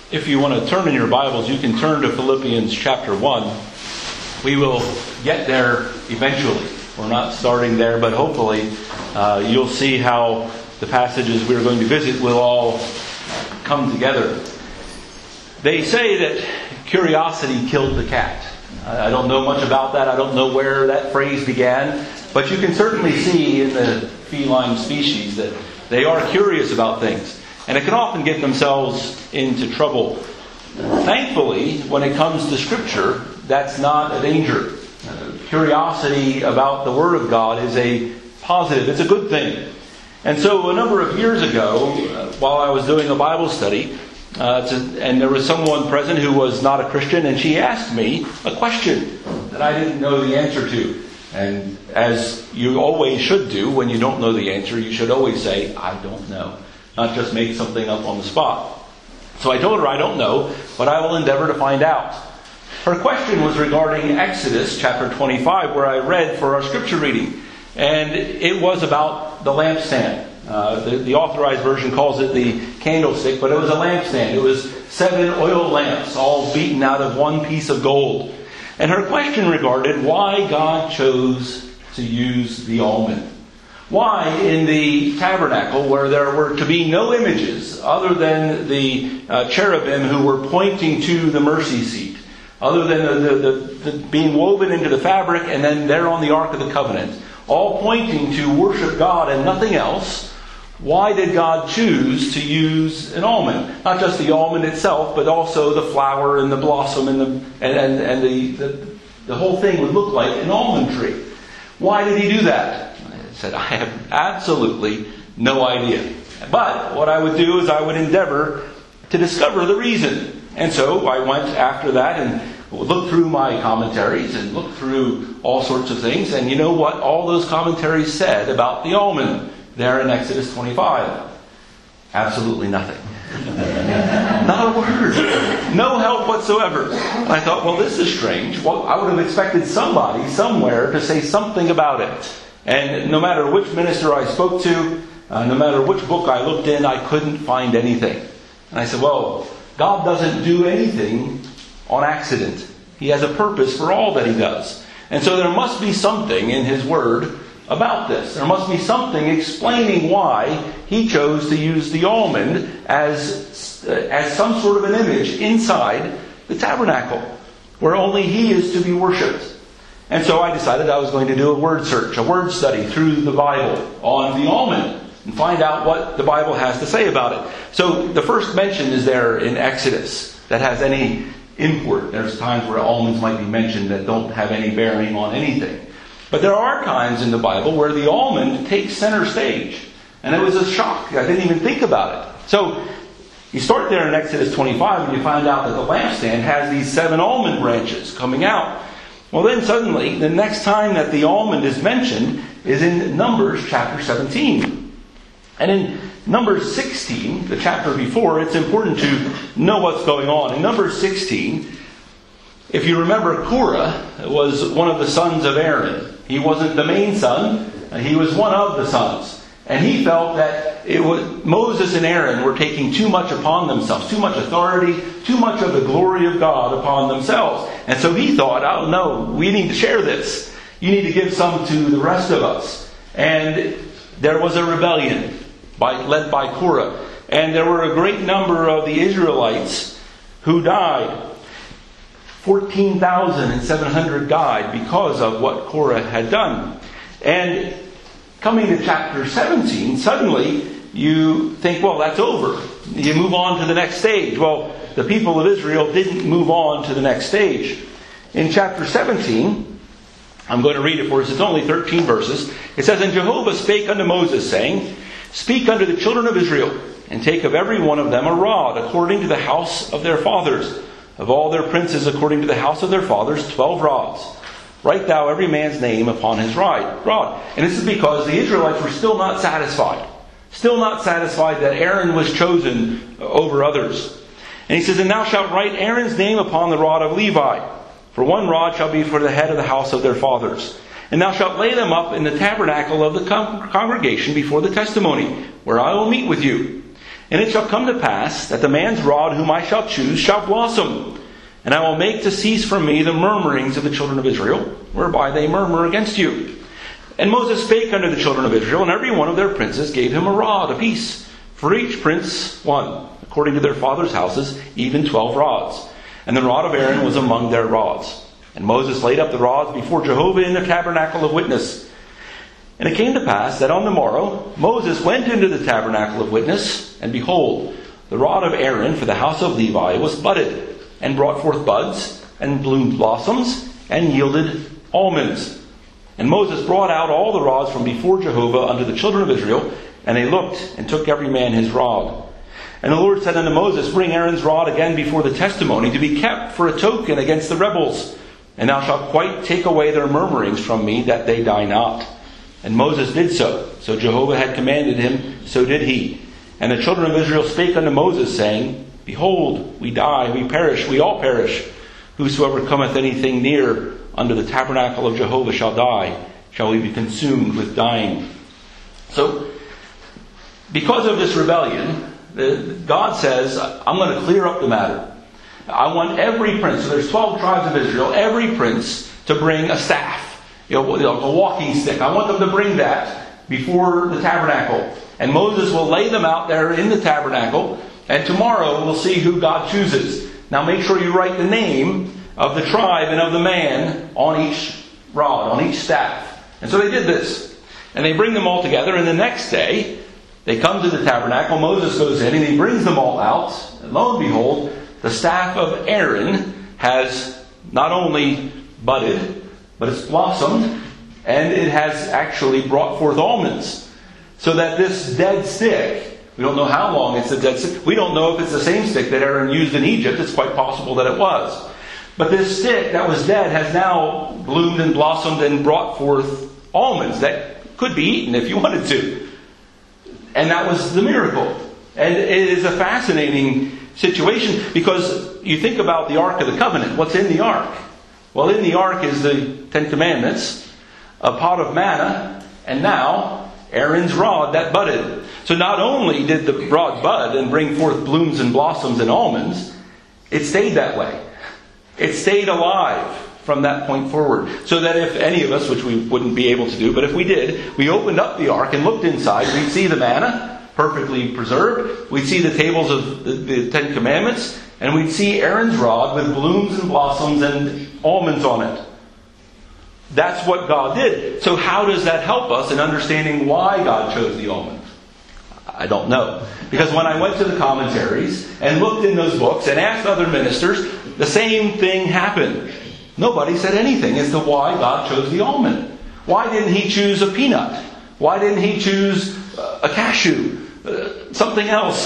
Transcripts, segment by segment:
If you want to turn in your Bibles, you can turn to Philippians chapter 1. We will get there eventually. We're not starting there, but hopefully you'll see how the passages we're going to visit will all come together. They say that curiosity killed the cat. I don't know much about that. I don't know where that phrase began. But you can certainly see in the feline species that they are curious about things. And it can often get themselves into trouble. Thankfully, when it comes to Scripture, that's not a danger. Curiosity about the Word of God is a positive. It's a good thing. And so a number of years ago, while I was doing a Bible study, and there was someone present who was not a Christian, and she asked me a question that I didn't know the answer to. And as you always should do when you don't know the answer, you should always say, I don't know. Not just make something up on the spot. So I told her I don't know, but I will endeavor to find out. Her question was regarding Exodus chapter 25, where I read for our scripture reading. And it was about the lampstand. The authorized version calls it the candlestick, but it was a lampstand. It was 7 oil lamps, all beaten out of one piece of gold. And her question regarded why God chose to use the almond. Why in the tabernacle, where there were to be no images other than the cherubim who were pointing to the mercy seat, other than the being woven into the fabric and then there on the Ark of the Covenant, all pointing to worship God and nothing else, why did God choose to use an almond? Not just the almond itself, but also the flower and the blossom and the whole thing would look like an almond tree. Why did he do that? I said, I have absolutely no idea. But what I would do is I would endeavor to discover the reason. And so I went after that and looked through my commentaries and looked through all sorts of things. And you know what all those commentaries said about the almond there in Exodus 25? Absolutely nothing. Not a word. No help whatsoever. And I thought, well, this is strange. Well, I would have expected somebody somewhere to say something about it. And no matter which minister I spoke to, no matter which book I looked in, I couldn't find anything. And I said, well, God doesn't do anything on accident. He has a purpose for all that He does. And so there must be something in His Word about this. There must be something explaining why He chose to use the almond as some sort of an image inside the tabernacle, where only He is to be worshipped. And so I decided I was going to do a word search, a word study through the Bible on the almond and find out what the Bible has to say about it. So the first mention is there in Exodus that has any import. There's times where almonds might be mentioned that don't have any bearing on anything. But there are times in the Bible where the almond takes center stage. And it was a shock. I didn't even think about it. So you start there in Exodus 25 and you find out that the lampstand has these 7 almond branches coming out. Well, then suddenly, the next time that the almond is mentioned is in Numbers chapter 17. And in Numbers 16, the chapter before, it's important to know what's going on. In Numbers 16, if you remember, Korah was one of the sons of Aaron. He wasn't the main son, he was one of the sons. And he felt that Moses and Aaron were taking too much upon themselves, too much authority, too much of the glory of God upon themselves. And so he thought, oh no, we need to share this. You need to give some to the rest of us. And there was a rebellion led by Korah. And there were a great number of the Israelites who died. 14,700 died because of what Korah had done. And coming to chapter 17, suddenly you think, well, that's over. You move on to the next stage. Well, the people of Israel didn't move on to the next stage. In chapter 17, I'm going to read it for us. It's only 13 verses. It says, And Jehovah spake unto Moses, saying, Speak unto the children of Israel, and take of every one of them a rod, according to the house of their fathers. Of all their princes, according to the house of their fathers, 12 rods. Write thou every man's name upon his rod. And this is because the Israelites were still not satisfied. Still not satisfied that Aaron was chosen over others. And he says, And thou shalt write Aaron's name upon the rod of Levi. For 1 rod shall be for the head of the house of their fathers. And thou shalt lay them up in the tabernacle of the congregation before the testimony, where I will meet with you. And it shall come to pass that the man's rod whom I shall choose shall blossom, and I will make to cease from me the murmurings of the children of Israel, whereby they murmur against you. And Moses spake unto the children of Israel, and every one of their princes gave him a rod apiece, for each prince one, according to their fathers' houses, even 12 rods. And the rod of Aaron was among their rods. And Moses laid up the rods before Jehovah in the tabernacle of witness. And it came to pass that on the morrow Moses went into the tabernacle of witness, and behold, the rod of Aaron for the house of Levi was budded, and brought forth buds, and bloomed blossoms, and yielded almonds. And Moses brought out all the rods from before Jehovah unto the children of Israel, and they looked, and took every man his rod. And the Lord said unto Moses, Bring Aaron's rod again before the testimony, to be kept for a token against the rebels. And thou shalt quite take away their murmurings from me, that they die not. And Moses did so. So Jehovah had commanded him, so did he. And the children of Israel spake unto Moses, saying, Behold, we die, we perish, we all perish. Whosoever cometh anything near unto the tabernacle of Jehovah shall die. Shall we be consumed with dying? So, because of this rebellion, God says, I'm going to clear up the matter. I want every prince, so there's 12 tribes of Israel, every prince to bring a staff. A walking stick. I want them to bring that before the tabernacle. And Moses will lay them out there in the tabernacle. And tomorrow we'll see who God chooses. Now make sure you write the name of the tribe and of the man on each rod, on each staff. And so they did this. And they bring them all together. And the next day, they come to the tabernacle. Moses goes in and he brings them all out. And lo and behold, the staff of Aaron has not only budded, but it's blossomed, and it has actually brought forth almonds. So that this dead stick, we don't know how long it's a dead stick. We don't know if it's the same stick that Aaron used in Egypt. It's quite possible that it was. But this stick that was dead has now bloomed and blossomed and brought forth almonds that could be eaten if you wanted to. And that was the miracle. And it is a fascinating situation, because you think about the Ark of the Covenant. What's in the Ark? Well, in the ark is the Ten Commandments, a pot of manna, and now Aaron's rod that budded. So not only did the rod bud and bring forth blooms and blossoms and almonds, it stayed that way. It stayed alive from that point forward. So that if any of us, which we wouldn't be able to do, but if we did, we opened up the ark and looked inside, we'd see the manna, perfectly preserved. We'd see the tables of the Ten Commandments, and we'd see Aaron's rod with blooms and blossoms and almonds on it. That's what God did. So how does that help us in understanding why God chose the almond? I don't know. Because when I went to the commentaries and looked in those books and asked other ministers, the same thing happened. Nobody said anything as to why God chose the almond. Why didn't he choose a peanut? Why didn't he choose a cashew? Something else,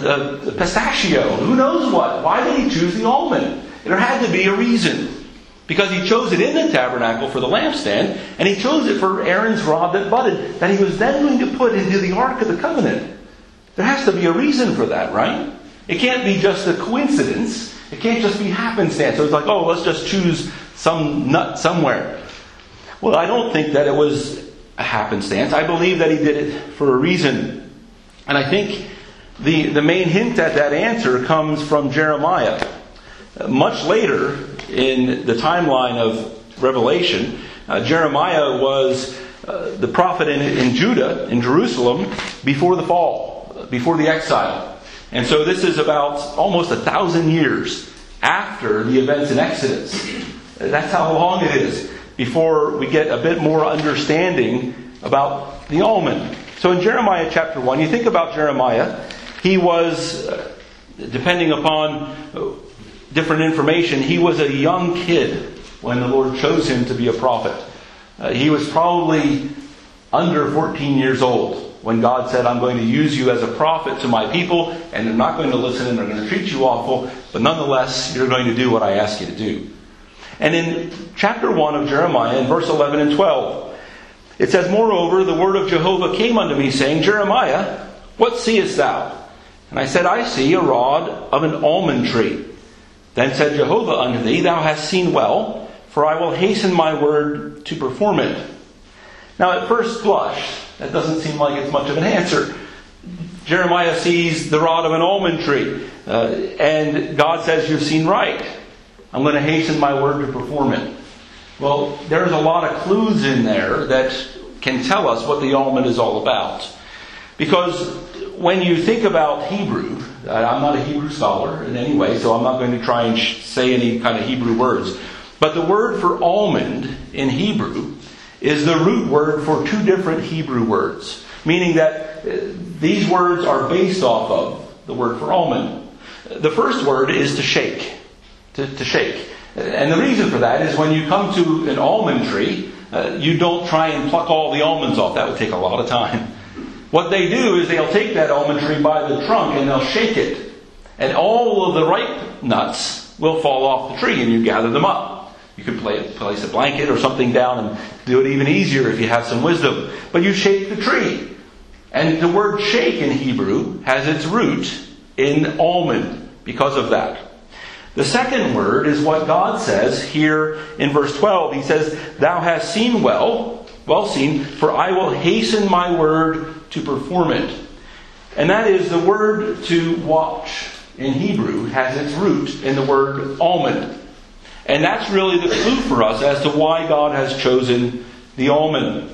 a pistachio, who knows what? Why did he choose the almond? There had to be a reason. Because he chose it in the tabernacle for the lampstand, and he chose it for Aaron's rod that budded, that he was then going to put into the Ark of the Covenant. There has to be a reason for that, right? It can't be just a coincidence. It can't just be happenstance. So it's like, oh, let's just choose some nut somewhere. Well, I don't think that it was a happenstance. I believe that he did it for a reason. And I think the main hint at that answer comes from Jeremiah. Much later in the timeline of Revelation, Jeremiah was the prophet in Judah, in Jerusalem, before the fall, before the exile. And so this is about almost 1,000 years after the events in Exodus. That's how long it is before we get a bit more understanding about the almond. So in Jeremiah chapter 1, you think about Jeremiah, he was, depending upon different information, he was a young kid when the Lord chose him to be a prophet. He was probably under 14 years old when God said, I'm going to use you as a prophet to my people, and they're not going to listen and they're going to treat you awful, but nonetheless, you're going to do what I ask you to do. And in chapter 1 of Jeremiah, in verse 11 and 12, it says, Moreover, the word of Jehovah came unto me, saying, Jeremiah, what seest thou? And I said, I see a rod of an almond tree. Then said Jehovah unto thee, Thou hast seen well, for I will hasten my word to perform it. Now at first blush, that doesn't seem like it's much of an answer. Jeremiah sees the rod of an almond tree. And God says, you've seen right. I'm going to hasten my word to perform it. Well, there's a lot of clues in there that can tell us what the almond is all about. Because when you think about Hebrew, I'm not a Hebrew scholar in any way, so I'm not going to try and say any kind of Hebrew words. But the word for almond in Hebrew is the root word for two different Hebrew words. Meaning that these words are based off of the word for almond. The first word is to shake. To shake. And the reason for that is when you come to an almond tree, you don't try and pluck all the almonds off. That would take a lot of time. What they do is they'll take that almond tree by the trunk and they'll shake it. And all of the ripe nuts will fall off the tree and you gather them up. You could place a blanket or something down and do it even easier if you have some wisdom. But you shake the tree. And the word shake in Hebrew has its root in almond because of that. The second word is what God says here in verse 12. He says, thou hast seen well seen, for I will hasten my word to perform it. And that is the word to watch in Hebrew has its root in the word almond. And that's really the clue for us as to why God has chosen the almond.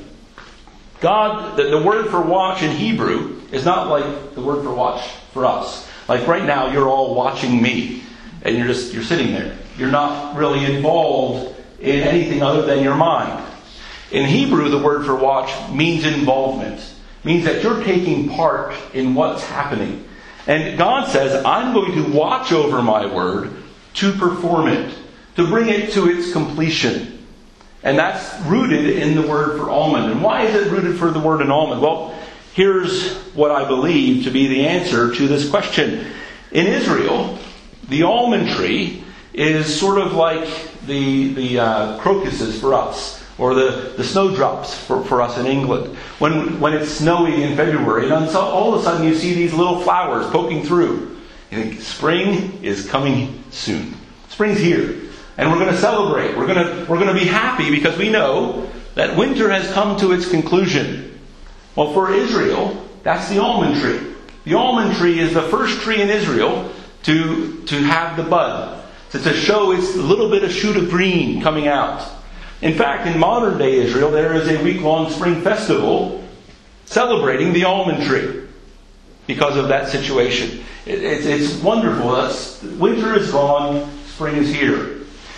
The word for watch in Hebrew is not like the word for watch for us. Like right now, you're all watching me, and you're sitting there. You're not really involved in anything other than your mind. In Hebrew, the word for watch means involvement. Means that you're taking part in what's happening. And God says, I'm going to watch over my word to perform it, to bring it to its completion. And that's rooted in the word for almond. And why is it rooted for the word in almond? Well, here's what I believe to be the answer to this question. In Israel, the almond tree is sort of like the crocuses for us, or the snowdrops for us in England. When it's snowy in February, and all of a sudden you see these little flowers poking through. You think, spring is coming soon. Spring's here. And we're going to celebrate. We're going to be happy because we know that winter has come to its conclusion. Well, for Israel, that's the almond tree. The almond tree is the first tree in Israel to have the bud, to show its little bit of shoot of green coming out. In fact, in modern day Israel, there is a week-long spring festival celebrating the almond tree because of that situation. It's wonderful. Winter is gone, spring is here.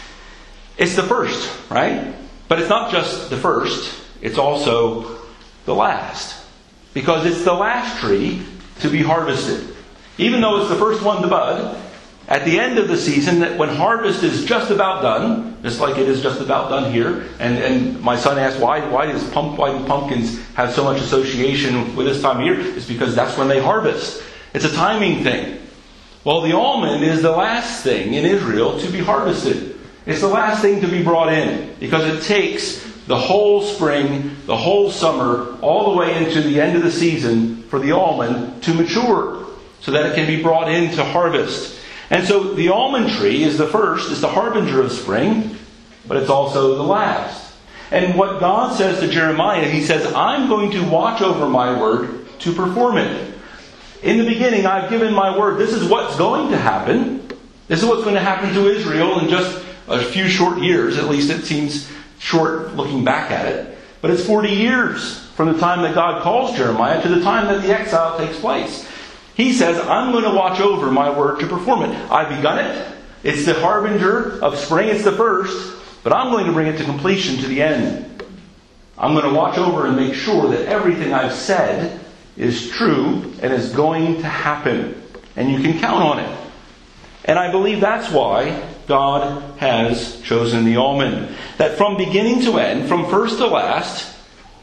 It's the first, right? But it's not just the first, it's also the last. Because it's the last tree to be harvested. Even though it's the first one to bud, at the end of the season, when harvest is just about done, just like it is just about done here, and my son asked, why do pumpkins have so much association with this time of year? It's because that's when they harvest. It's a timing thing. Well, the almond is the last thing in Israel to be harvested. It's the last thing to be brought in because it takes the whole spring, the whole summer, all the way into the end of the season for the almond to mature so that it can be brought in to harvest. And so the almond tree is the first, is the harbinger of spring, but it's also the last. And what God says to Jeremiah, He says, I'm going to watch over my word to perform it. In the beginning, I've given my word. This is what's going to happen. This is what's going to happen to Israel in just a few short years. At least it seems short looking back at it. But it's 40 years from the time that God calls Jeremiah to the time that the exile takes place. He says, I'm going to watch over my word to perform it. I've begun it. It's the harbinger of spring. It's the first. But I'm going to bring it to completion to the end. I'm going to watch over and make sure that everything I've said is true and is going to happen. And you can count on it. And I believe that's why God has chosen the almond. That from beginning to end, from first to last,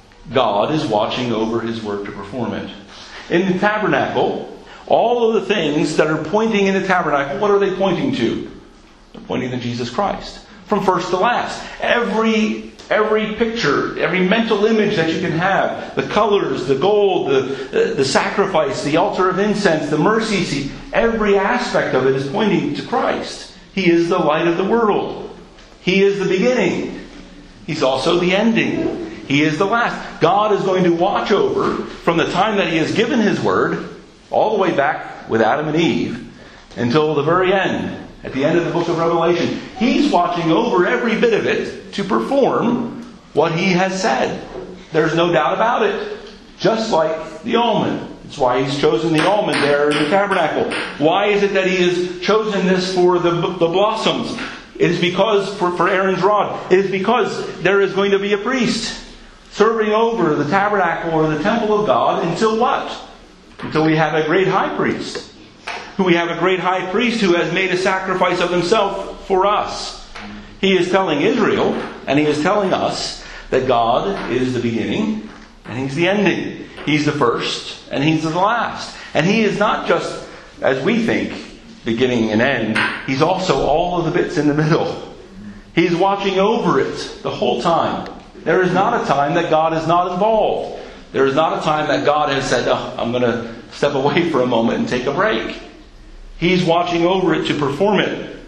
God is watching over His word to perform it. In the tabernacle, all of the things that are pointing in the tabernacle, what are they pointing to? They're pointing to Jesus Christ. From first to last. Every picture, every mental image that you can have, the colors, the gold, the sacrifice, the altar of incense, the mercy seat, every aspect of it is pointing to Christ. He is the light of the world. He is the beginning. He's also the ending. He is the last. God is going to watch over from the time that He has given His word all the way back with Adam and Eve, until the very end, at the end of the book of Revelation. He's watching over every bit of it to perform what He has said. There's no doubt about it. Just like the almond. That's why He's chosen the almond there in the tabernacle. Why is it that He has chosen this for the blossoms? It is because, for Aaron's rod, it is because there is going to be a priest serving over the tabernacle or the temple of God until what? Until we have a great high priest. We have a great high priest who has made a sacrifice of himself for us. He is telling Israel, and He is telling us, that God is the beginning and He's the ending. He's the first and He's the last. And He is not just, as we think, beginning and end. He's also all of the bits in the middle. He's watching over it the whole time. There is not a time that God is not involved. There is not a time that God has said, "Oh, I'm going to step away for a moment and take a break." He's watching over it to perform it.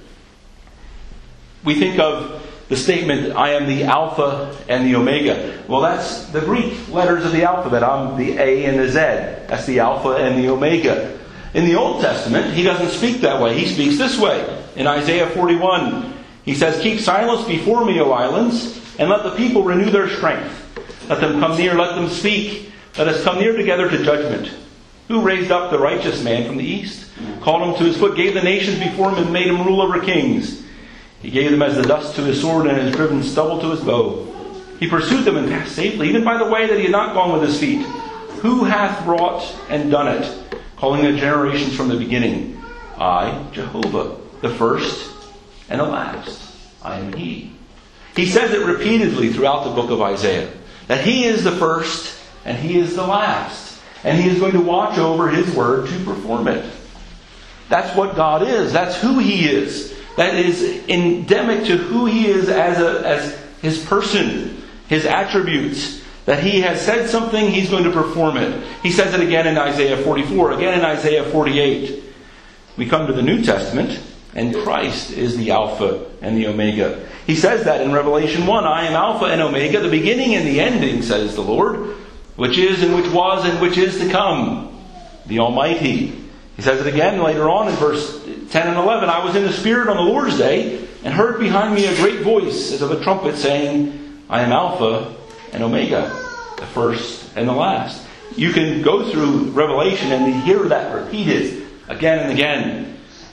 We think of the statement, "I am the Alpha and the Omega." Well, that's the Greek letters of the alphabet. I'm the A and the Z. That's the Alpha and the Omega. In the Old Testament, He doesn't speak that way. He speaks this way. In Isaiah 41, He says, "Keep silence before me, O islands, and let the people renew their strength. Let them come near, let them speak. Let us come near together to judgment. Who raised up the righteous man from the east, called him to his foot, gave the nations before him, and made him rule over kings. He gave them as the dust to his sword, and has driven stubble to his bow. He pursued them and passed safely, even by the way that he had not gone with his feet. Who hath wrought and done it, calling the generations from the beginning? I, Jehovah, the first and the last. I am He." He says it repeatedly throughout the book of Isaiah, that He is the first and He is the last. And He is going to watch over His word to perform it. That's what God is. That's who He is. That is endemic to who He is as His person, His attributes. That He has said something, He's going to perform it. He says it again in Isaiah 44, again in Isaiah 48. We come to the New Testament, and Christ is the Alpha and the Omega. He says that in Revelation 1, "I am Alpha and Omega, the beginning and the ending, says the Lord, which is and which was and which is to come, the Almighty." He says it again later on in verse 10 and 11. "I was in the Spirit on the Lord's day, and heard behind me a great voice as of a trumpet saying, I am Alpha and Omega, the first and the last." You can go through Revelation and hear that repeated again and again.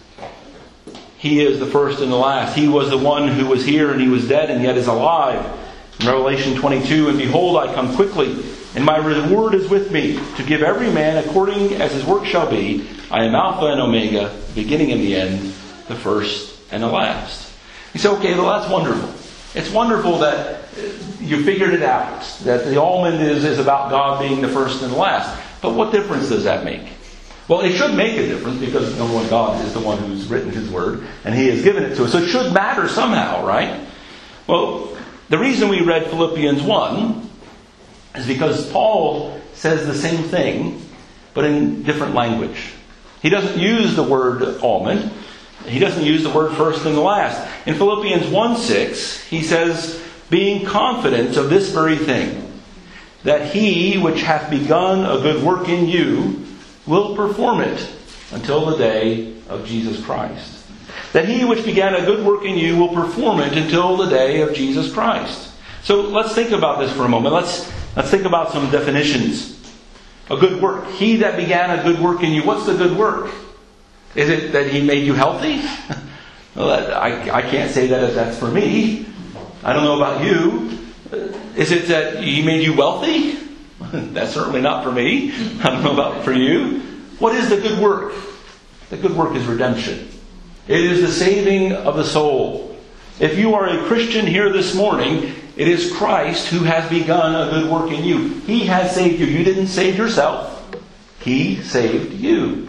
He is the first and the last. He was the one who was here and He was dead and yet is alive. In Revelation 22, "And behold, I come quickly, and my reward is with me, to give every man according as his work shall be. I am Alpha and Omega, the beginning and the end, the first and the last." You say, okay, well that's wonderful. It's wonderful that you figured it out, that the almond is about God being the first and the last. But what difference does that make? Well, it should make a difference, because number one, God is the one who's written His word, and He has given it to us. So it should matter somehow, right? Well, the reason we read Philippians 1 is because Paul says the same thing, but in different language. He doesn't use the word almond. He doesn't use the word first and the last. In Philippians 1:6, he says, "Being confident of this very thing, that He which hath begun a good work in you will perform it until the day of Jesus Christ." That He which began a good work in you will perform it until the day of Jesus Christ. So let's think about this for a moment. Let's think about some definitions. A good work. He that began a good work in you. What's the good work? Is it that He made you healthy? Well, I can't say that that's for me. I don't know about you. Is it that He made you wealthy? That's certainly not for me. I don't know about for you. What is the good work? The good work is redemption. It is the saving of the soul. If you are a Christian here this morning, it is Christ who has begun a good work in you. He has saved you. You didn't save yourself. He saved you.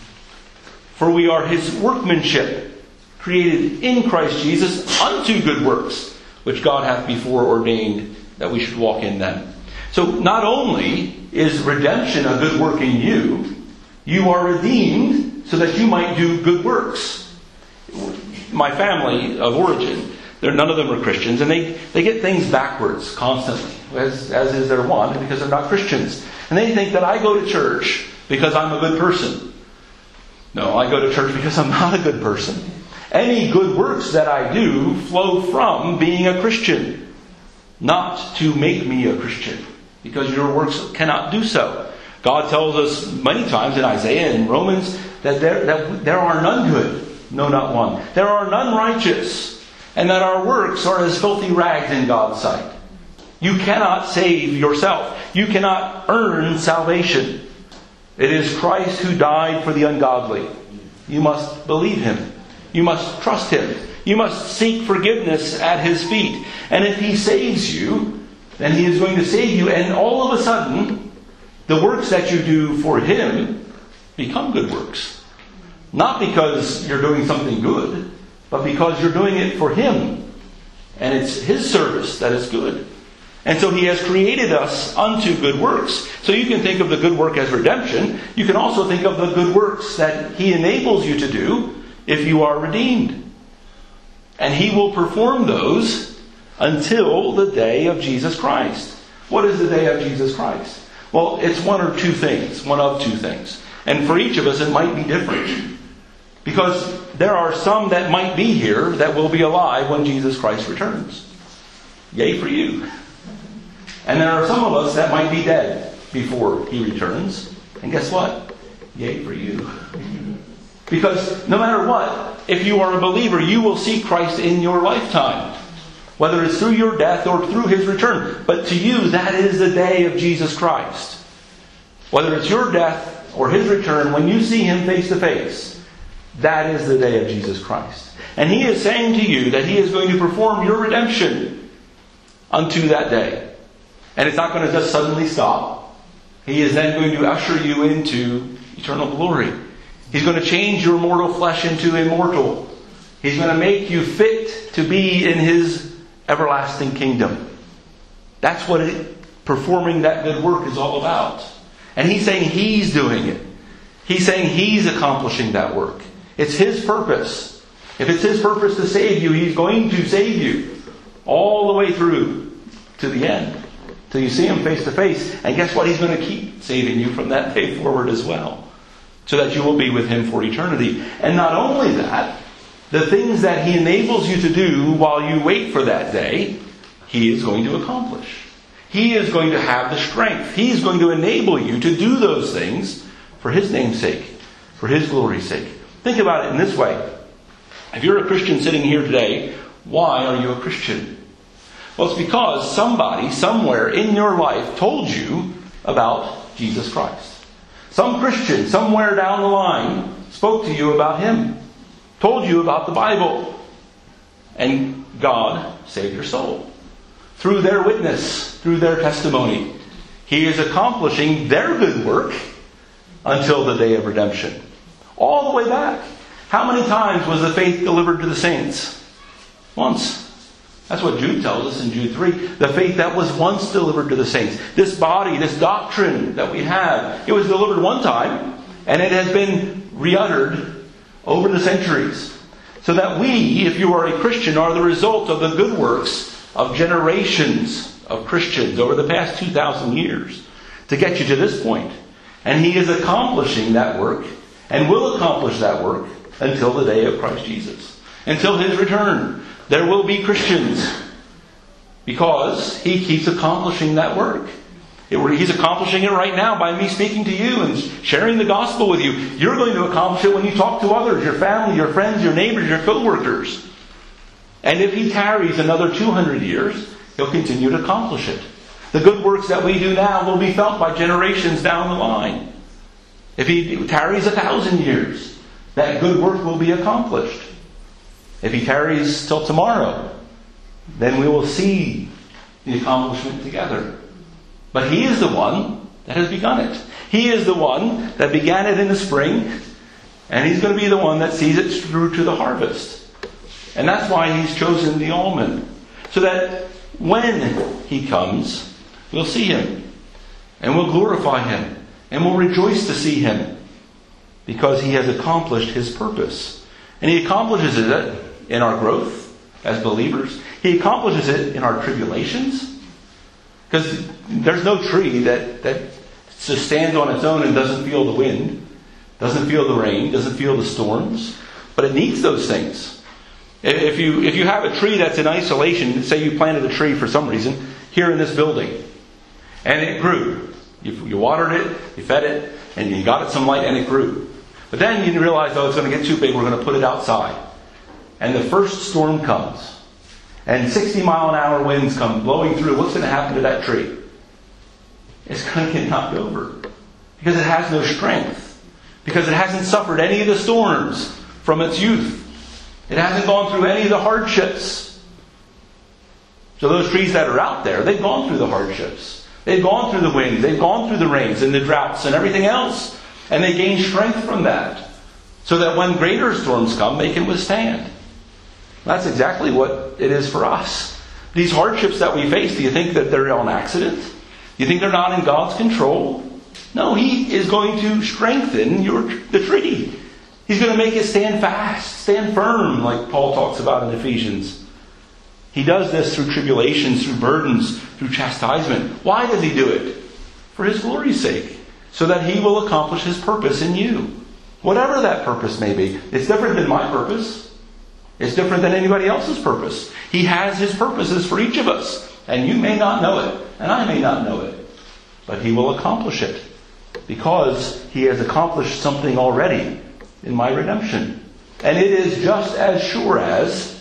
For we are His workmanship, created in Christ Jesus unto good works, which God hath before ordained that we should walk in them. So not only is redemption a good work in you, you are redeemed so that you might do good works. My family of origin, none of them are Christians, and they get things backwards constantly, as is their wont, because they're not Christians. And they think that I go to church because I'm a good person. No, I go to church because I'm not a good person. Any good works that I do flow from being a Christian, not to make me a Christian, because your works cannot do so. God tells us many times in Isaiah and Romans that there are none good, no, not one. There are none righteous, and that our works are as filthy rags in God's sight. You cannot save yourself. You cannot earn salvation. It is Christ who died for the ungodly. You must believe Him. You must trust Him. You must seek forgiveness at His feet. And if He saves you, then He is going to save you. And all of a sudden, the works that you do for Him become good works. Not because you're doing something good, but because you're doing it for Him. And it's His service that is good. And so He has created us unto good works. So you can think of the good work as redemption. You can also think of the good works that He enables you to do if you are redeemed. And He will perform those until the day of Jesus Christ. What is the day of Jesus Christ? Well, it's one of two things. And for each of us it might be different. Because there are some that might be here that will be alive when Jesus Christ returns. Yay for you. And there are some of us that might be dead before He returns. And guess what? Yay for you. Because no matter what, if you are a believer, you will see Christ in your lifetime. Whether it's through your death or through His return. But to you, that is the day of Jesus Christ. Whether it's your death or His return, when you see Him face to face, that is the day of Jesus Christ. And He is saying to you that He is going to perform your redemption unto that day. And it's not going to just suddenly stop. He is then going to usher you into eternal glory. He's going to change your mortal flesh into immortal. He's going to make you fit to be in His everlasting kingdom. That's what performing that good work is all about. And He's saying He's doing it. He's saying He's accomplishing that work. It's His purpose. If it's His purpose to save you, He's going to save you all the way through to the end. Till you see Him face to face. And guess what? He's going to keep saving you from that day forward as well. So that you will be with Him for eternity. And not only that, the things that He enables you to do while you wait for that day, He is going to accomplish. He is going to have the strength. He is going to enable you to do those things for His name's sake, for His glory's sake. Think about it in this way. If you're a Christian sitting here today, why are you a Christian? Well, it's because somebody, somewhere in your life told you about Jesus Christ. Some Christian, somewhere down the line, spoke to you about Him. Told you about the Bible. And God saved your soul. Through their witness, through their testimony. He is accomplishing their good work until the day of redemption. All the way back. How many times was the faith delivered to the saints? Once. That's what Jude tells us in Jude 3. The faith that was once delivered to the saints. This body, this doctrine that we have, it was delivered one time, and it has been re-uttered over the centuries. So that we, if you are a Christian, are the result of the good works of generations of Christians over the past 2,000 years to get you to this point. And He is accomplishing that work, and will accomplish that work until the day of Christ Jesus. Until His return. There will be Christians. Because He keeps accomplishing that work. He's accomplishing it right now by me speaking to you and sharing the gospel with you. You're going to accomplish it when you talk to others, your family, your friends, your neighbors, your co-workers. And if He tarries another 200 years, He'll continue to accomplish it. The good works that we do now will be felt by generations down the line. If He tarries 1,000 years, that good work will be accomplished. If He tarries till tomorrow, then we will see the accomplishment together. But He is the one that has begun it. He is the one that began it in the spring, and He's going to be the one that sees it through to the harvest. And that's why He's chosen the almond. So that when He comes, we'll see Him, and we'll glorify Him, and we'll rejoice to see Him, because He has accomplished His purpose. And He accomplishes it in our growth as believers. He accomplishes it in our tribulations. Because there's no tree that just stands on its own and doesn't feel the wind, doesn't feel the rain, doesn't feel the storms, but it needs those things. If you have a tree that's in isolation, say you planted a tree for some reason here in this building, and it grew. You watered it, you fed it, and you got it some light, and it grew. But then you realize, oh, it's going to get too big, we're going to put it outside. And the first storm comes, and 60-mile-an-hour winds come blowing through. What's going to happen to that tree? It's going to get knocked over. Because it has no strength. Because it hasn't suffered any of the storms from its youth. It hasn't gone through any of the hardships. So those trees that are out there, they've gone through the hardships. They've gone through the winds. They've gone through the rains and the droughts and everything else. And they gain strength from that. So that when greater storms come, they can withstand. That's exactly what it is for us. These hardships that we face, do you think that they're on accident? Do you think they're not in God's control? No, He is going to strengthen the tree. He's going to make it stand fast, stand firm, like Paul talks about in Ephesians. He does this through tribulations, through burdens, through chastisement. Why does He do it? For His glory's sake. So that He will accomplish His purpose in you. Whatever that purpose may be. It's different than my purpose. It's different than anybody else's purpose. He has His purposes for each of us. And you may not know it. And I may not know it. But He will accomplish it. Because He has accomplished something already in my redemption. And it is just as sure as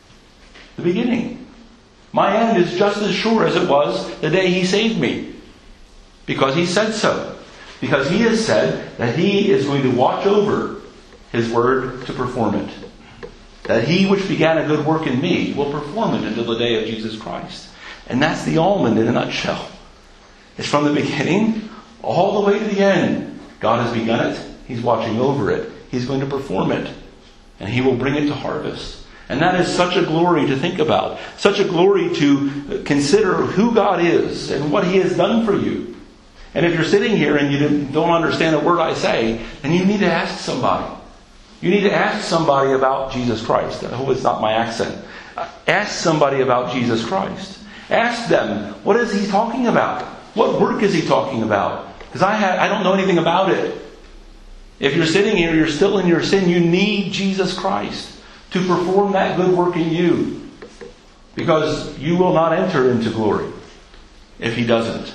the beginning. My end is just as sure as it was the day He saved me. Because He said so. Because He has said that He is going to watch over His word to perform it. That He which began a good work in me will perform it until the day of Jesus Christ. And that's the almond in a nutshell. It's from the beginning all the way to the end. God has begun it. He's watching over it. He's going to perform it. And He will bring it to harvest. And that is such a glory to think about. Such a glory to consider who God is and what He has done for you. And if you're sitting here and you don't understand a word I say, then you need to ask somebody. You need to ask somebody about Jesus Christ. I hope it's not my accent. Ask somebody about Jesus Christ. Ask them, what is He talking about? What work is He talking about? Because I don't know anything about it. If you're sitting here, you're still in your sin, you need Jesus Christ to perform that good work in you. Because you will not enter into glory if He doesn't.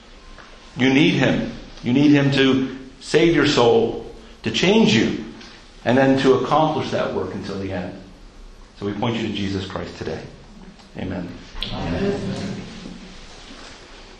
You need Him. You need Him to save your soul, to change you, and then to accomplish that work until the end. So we point you to Jesus Christ today. Amen. Amen.